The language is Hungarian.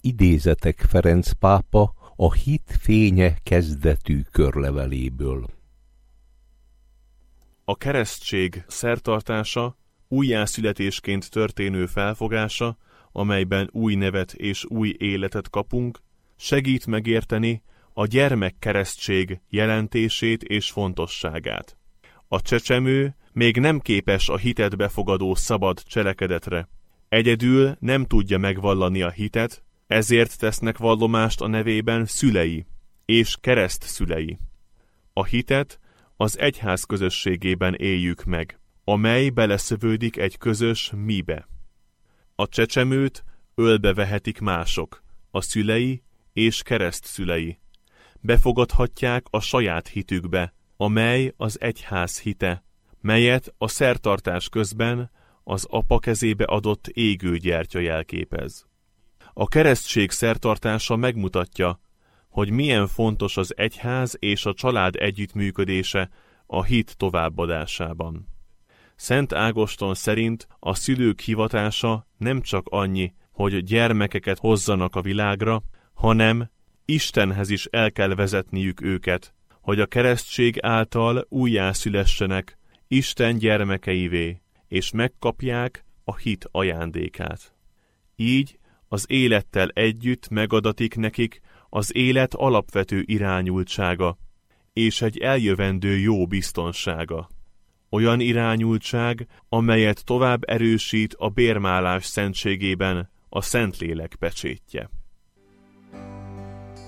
idézetek Ferenc pápa a Hit fénye kezdetű körleveléből. A keresztség szertartása, újjászületésként történő felfogása, amelyben új nevet és új életet kapunk, segít megérteni a gyermekkeresztség jelentését és fontosságát. A csecsemő még nem képes a hitet befogadó szabad cselekedetre. Egyedül nem tudja megvallani a hitet, ezért tesznek vallomást a nevében szülei és keresztszülei. A hitet az egyház közösségében éljük meg, amely beleszövődik egy közös mibe. A csecsemőt ölbe vehetik mások, a szülei és keresztszülei. Befogadhatják a saját hitükbe, amely az egyház hite, melyet a szertartás közben az apa kezébe adott égő gyertya jelképez. A keresztség szertartása megmutatja, hogy milyen fontos az egyház és a család együttműködése a hit továbbadásában. Szent Ágoston szerint a szülők hivatása nem csak annyi, hogy gyermekeket hozzanak a világra, hanem Istenhez is el kell vezetniük őket, hogy a keresztség által újjászülessenek Isten gyermekeivé, és megkapják a hit ajándékát. Így az élettel együtt megadatik nekik az élet alapvető irányultsága, és egy eljövendő jó biztonsága. Olyan irányultság, amelyet tovább erősít a bérmálás szentségében a Szentlélek pecsétje.